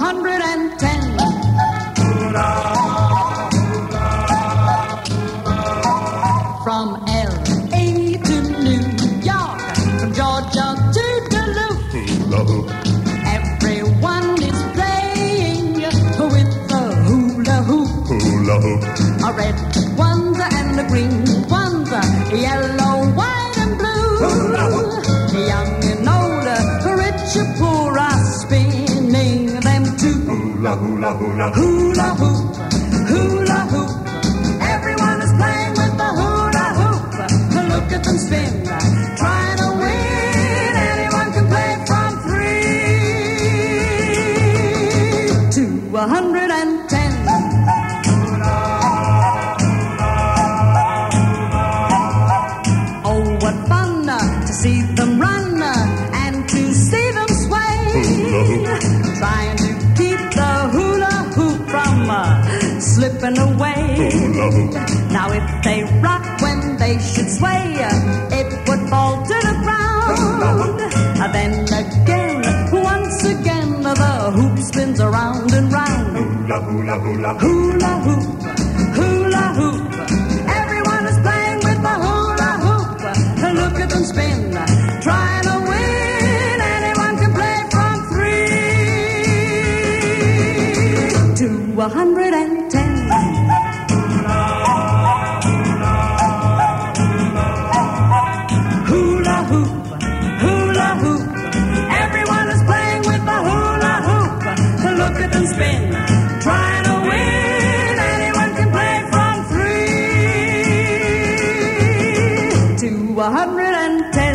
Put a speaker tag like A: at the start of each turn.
A: 110. From L.A. to New York, from Georgia to Duluth, everyone is playing with the hula hoop. A red ones and the green ones, yellow, white and blue. Young and old, rich or poor are spinning them too. Hula, hula, hula, hula hoop, hula hoop. Everyone is playing with the hula hoop. Look at them spin, trying to win. Anyone can play from 3 to 110. Oh, what fun to see them run and to see them sway. Trying to keep the hula hoop from slipping away. Now if they rock when they should sway, it would fall to the ground. Then again, once again, the hoop spins around and round. Hula, hula, hula hoop, hula hoop. Everyone is playing with the hula hoop. Look at them spin, trying to win. Anyone can play from 3 to 110. Hula hoop, hula hoop. Everyone is playing with the hula hoop. Look at them spin, trying to win. Anyone can play from 3 to 110.